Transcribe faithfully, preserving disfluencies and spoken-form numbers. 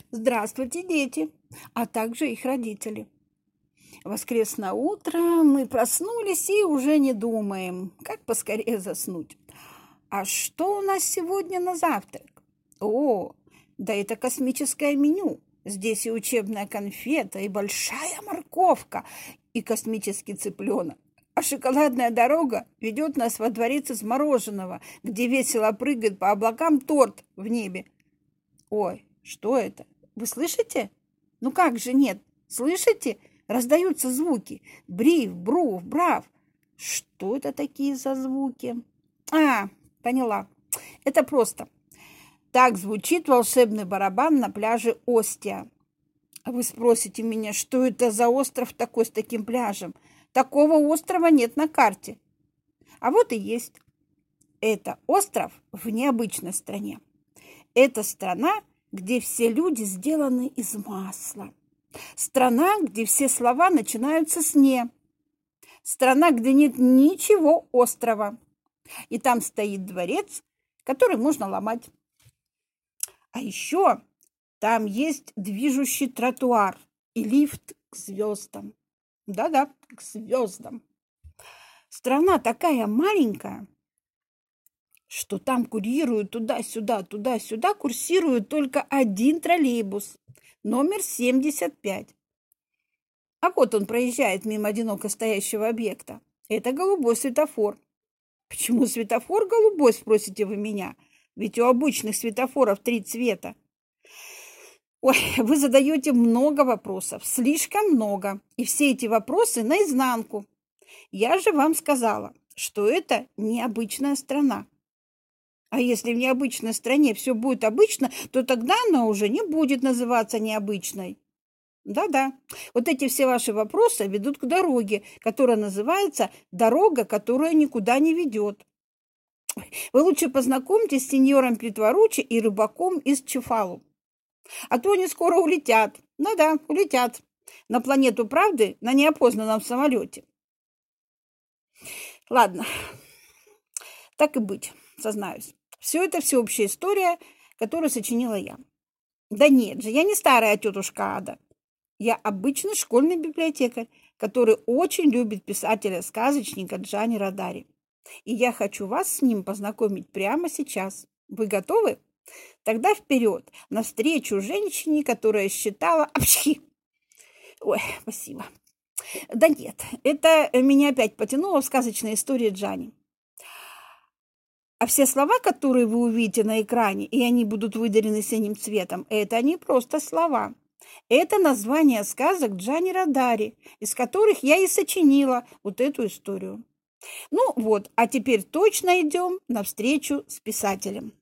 Здравствуйте, дети, а также их родители. Воскресное утро, мы проснулись и уже не думаем, как поскорее заснуть. А что у нас сегодня на завтрак? О, да это космическое меню. Здесь и учебная конфета, и большая морковка, и космический цыпленок. А шоколадная дорога ведет нас во дворец из мороженого, где весело прыгает по облакам торт в небе. Ой, что это? Вы слышите? Ну как же нет? Слышите? Раздаются звуки. Брив, брув, брав. Что это такие за звуки? А, поняла. Это просто. Так звучит волшебный барабан на пляже Остия. А вы спросите меня, что это за остров такой с таким пляжем? Такого острова нет на карте. А вот и есть. Это остров в необычной стране. Это страна, где все люди сделаны из масла. Страна, где все слова начинаются с «не». Страна, где нет ничего острова. И там стоит дворец, который можно ломать. А еще там есть движущий тротуар и лифт к звездам. Да-да, к звездам. Страна такая маленькая, что там курсирует туда-сюда, туда-сюда, курсирует только один троллейбус, номер семьдесят пять. А вот он проезжает мимо одиноко стоящего объекта. Это голубой светофор. Почему светофор голубой, спросите вы меня? Ведь у обычных светофоров три цвета. Ой, вы задаете много вопросов, слишком много. И все эти вопросы наизнанку. Я же вам сказала, что это необычная страна. А если в необычной стране все будет обычно, то тогда она уже не будет называться необычной. Да-да, вот эти все ваши вопросы ведут к дороге, которая называется «дорога, которая никуда не ведет». Вы лучше познакомьтесь с сеньором Притворучи и рыбаком из Чефалу. А то они скоро улетят. Да-да, улетят. На планету правды на неопознанном самолете. Ладно, так и быть, сознаюсь. Все это всеобщая история, которую сочинила я. Да нет же, я не старая тетушка Ада. Я обычный школьный библиотекарь, который очень любит писателя-сказочника Джани Родари. И я хочу вас с ним познакомить прямо сейчас. Вы готовы? Тогда вперед, навстречу женщине, которая считала... Апчхи! Ой, спасибо. Да нет, это меня опять потянуло в сказочные истории Джани. А все слова, которые вы увидите на экране, и они будут выделены синим цветом, это не просто слова. Это названия сказок Джани Родари, из которых я и сочинила вот эту историю. Ну вот, а теперь точно идем навстречу с писателем.